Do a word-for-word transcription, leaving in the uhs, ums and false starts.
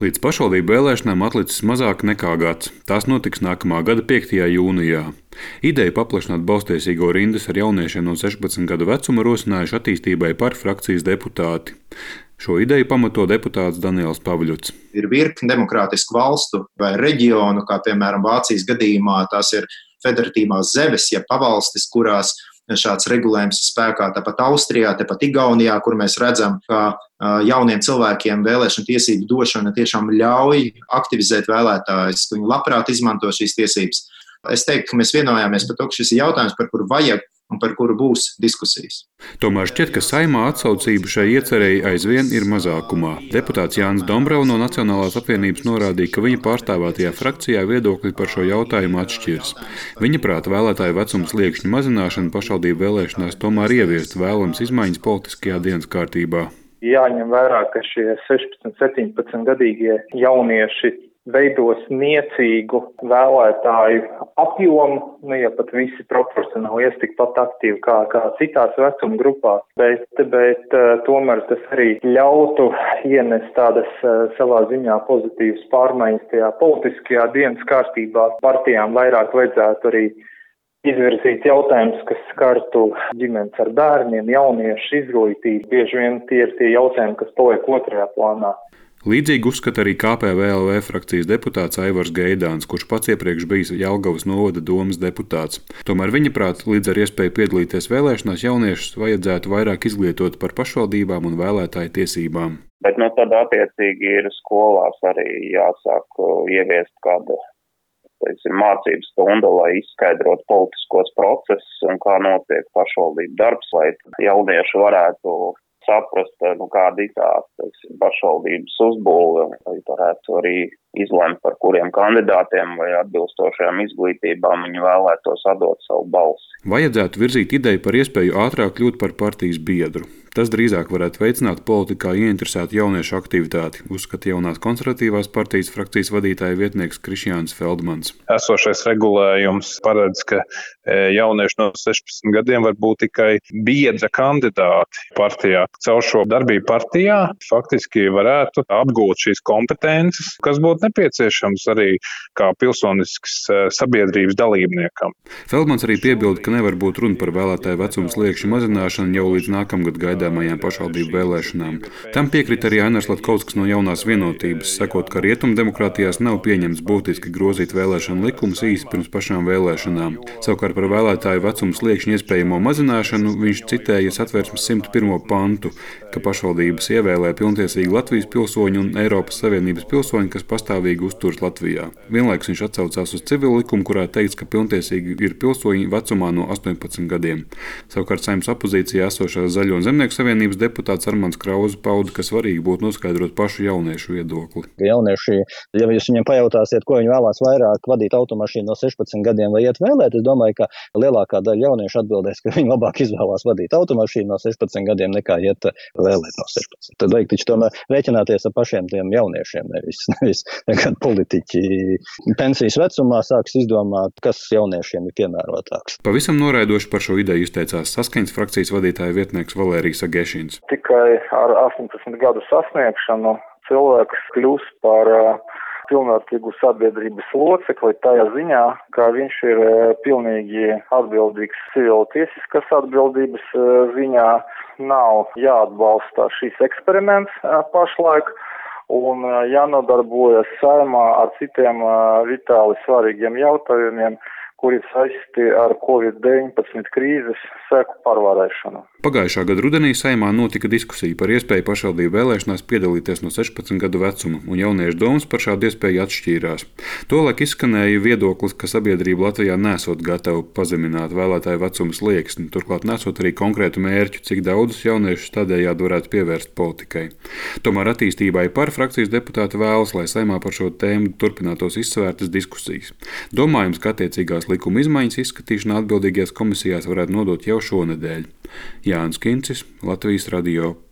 Līdz pašvaldību vēlēšanām atlicis mazāk nekā gads. Tās notiks nākamā gada piektajā jūnijā. Ideju paplašināt balstiesīgo rindas ar jauniešiem no sešpadsmit gadu vecuma rosinājuši attīstībai par frakcijas deputāti. Šo ideju pamato deputāts Daniels Pavļuts. Ir virkne demokrātisku valstu vai reģionu, kā piemēram Vācijas gadījumā, tās ir federatīvās zemes, ja pavalstis, kurās šāds regulējums ir spēkā, tāpat Austrijā, tāpat Igaunijā, kur mēs redzam, ka jauniem cilvēkiem vēlēšana tiesību došana tiešām ļauj aktivizēt vēlētājus, ka viņi labprāt izmanto šīs tiesības. Es teiktu, ka mēs vienojāmies par to, ka šis ir jautājums, par kuru vajag un par kuru būs diskusijas. Tomēr šķiet, ka Saeimā atsaucība šai iecerēji aizvien ir mazākumā. Deputāts Jānis Dombrava no Nacionālās apvienības norādīja, ka viņa pārstāvētajā frakcijā viedokļi par šo jautājumu atšķiras. Viņa prāta vēlētāju vecuma sliekšņa mazināšana pašvaldību vēlēšanās tomēr ieviest vēlams izmaiņas politiskajā dienas kārtībā. Jāņem vērā, ka šie sešpadsmit, septiņpadsmit gadīgie jaunieši veidos niecīgu vēlētāju apjomu, nu, ja pat visi proporcionāli ies tikpat aktīvi kā, kā citās vecuma grupās, bet, bet tomēr tas arī ļautu ienest tādas savā ziņā pozitīvas pārmaiņas tajā politiskajā dienas kārtībā. Partijām vairāk vajadzētu arī izvirzīt jautājumus, kas skartu ģimenes ar bērniem, jauniešu izglītību. Bieži vien tie ir tie jautājumi, kas paliek otrajā plānā. Līdzīgi uzskata arī K P V L V frakcijas deputāts Aivars Gaidāns, kurš pats iepriekš bijis Jelgavas novada domes deputāts. Tomēr viņa prāt, līdz ar iespēju piedalīties vēlēšanās jauniešus vajadzētu vairāk izglītot par pašvaldībām un vēlētāju tiesībām. Bet nu, tad attiecīgi ir skolās arī jāsāk ieviest kāda teiksim, mācības stunda, lai izskaidrotu politiskos procesus un kā notiek pašvaldību darbs, lai jaunieši varētu saprast, nu, kāda ir tā pašvaldības uzbūve, lai varētu arī izlemt, par kuriem kandidātiem vai atbilstošajām izglītībām viņi vēlētos atdot savu balsi. Vajadzētu virzīt ideju par iespēju ātrāk kļūt par partijas biedru. Tas drīzāk varētu veicināt politikā ieinteresētu jauniešu aktivitāti, uzskata jaunās konservatīvās partijas frakcijas vadītāja vietnieks Krišjāns Feldmans. Esošais regulējums paredz, ka jaunieši no sešpadsmit gadiem var būt tikai biedra kandidāti partijā. Caur šo darbību partijā faktiski varētu apgūt šīs kompetences, kas būtu nepieciešams arī kā pilsonisks sabiedrības dalībniekam. Feldmans arī piebilda, ka nevar būt runa par vēlētāju vecuma sliekšņa mazināšanu jau līdz nākamgad gaidāmajām pašvaldību vēlēšanām. Tam piekrita arī Ainars Latkovskis no Jaunās vienotības, sakot, ka rietumdemokrātijās nav pieņemts būtiski grozīt vēlēšanu likumus īsi pirms pašām vēlēšanām. Savukārt par vēlētāju vecuma sliekšņa iespējamo mazināšanu viņš citēja Satversmes simt pirmo pantu, ka pašvaldības ievēlē pilntiesīgi Latvijas pilsoņi un Eiropas Savienības pilsoņi, kas pastāvīgi uzturas Latvijā. Vienlaikus viņš atsaucās uz civilu likumu, kurā teikts, ka pilntiesīgi ir pilsoņi vecumā no astoņpadsmit gadiem. Savukārt Saeimas opozīcijā esošās Zaļo un Zemnieku savienības deputāts Armands Krauze pauda, ka svarīgi būtu noskaidrot pašu jauniešu viedokli. Jaunieši, ja jūs viņiem pajautāsiet, ko viņi vēlās vairāk vadīt automašīnu no sešpadsmit gadiem vai iet vēlēt, es domāju, ka lielākā daļa jauniešu atbildēs, ka viņi labāk izvēlās vadīt automašīnu no sešpadsmit gadiem nekā iet vēlēt no sešpadsmit. Tad vajag taču tomēr rēķināties ar pašiem tiem jauniešiem, nevis, nevis nekad politiķi pensijas vecumā sāks izdomāt, kas jauniešiem ir piemērotāks. Pavisam noraidoši par šo ideju izteicās Saskaņas frakcijas vadītāja vietnieks Valērijas Agešins. Tikai ar astoņpadsmit gadu sasniegšanu cilvēks kļūst par pilnvērtīgu sabiedrības locekli tajā ziņā, ka viņš ir pilnīgi atbildīgs civila tiesiskas atbildības ziņā. Nav jāatbalsta šīs eksperiments pašlaik un jānodarbojas Saeimā ar citiem vitāli svarīgiem jautājumiem, kuri saistīti ar covid deviņpadsmit krīzes seku pārvarēšanu. Pagājušā gada rudenī Saeimā notika diskusija par iespēju pašvaldību vēlēšanās piedalīties no sešpadsmit gadu vecuma, un jauniešu domas par šādu iespēju atšķīrās. Tolaik izskanēja viedoklis, ka sabiedrība Latvijā nesot gatava pazemināt vēlētāju vecuma slieksni, turklāt nesot arī konkrētu mērķu, cik daudzus jauniešus tādējādi varētu pievērst politikai. Tomēr attīstībai par frakcijas deputāti vēlas, lai Saeimā par šo tēmu turpinātos izsvērtas diskusijas. Domājams, ka attiecīgās likuma izmaiņas izskatīšana atbildīgajās komisijās varētu nodot jau šonedēļ. Jānis Kincis, Latvijas radio.